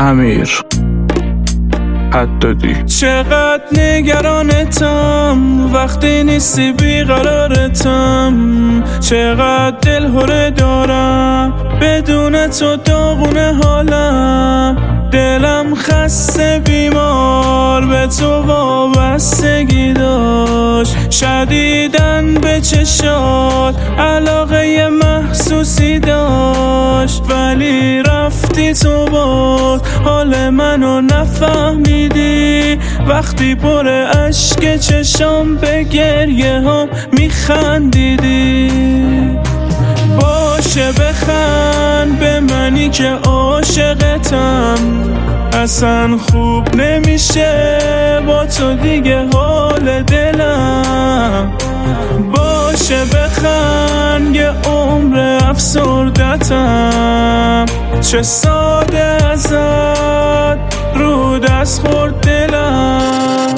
امیر حدادی. چقدر نگرانتم وقتی نیستی بیقرارتم، چقدر دلهره دارم بدون تو داغونه حالم، دلم خسته بیمار به تو وابستگی داشت، شدیدن به چشات علاقه محسوسی داشت، ولی رفتی تو با حال منو نفهمیدی، وقتی پر اشک چشام به گریه هم میخندیدی. باشه بخند به منی که عاشقتم، اصلا خوب نمیشه با تو دیگه حال دلم. باشه بخند یه عمر افسردتم، چه ساده ازت رو دست خورد دلم.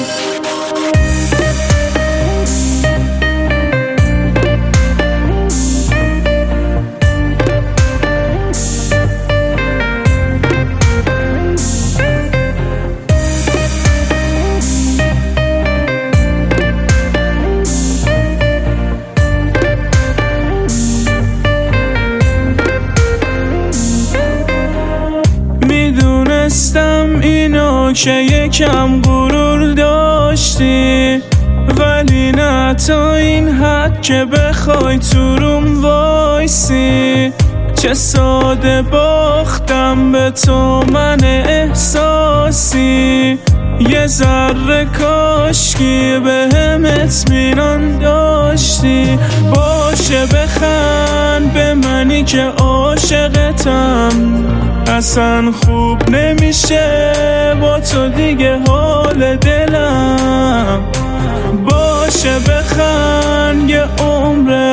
میدونستم اینو که یکم غرور داشتی، ولی نه تا این حد که بخوای تو روم وایسی، چه ساده باختم به تو من احساسی، یه ذره کاشکی بهم اطمینان داشتی. باشه بخند به منی که عاشقتم، اصلا خوب نمیشه با تو دیگه حال دلم. باشه بخند یه عمر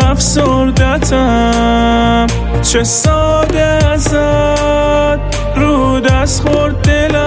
افسردتم، چه ساده ازت رو دست خورد دلم.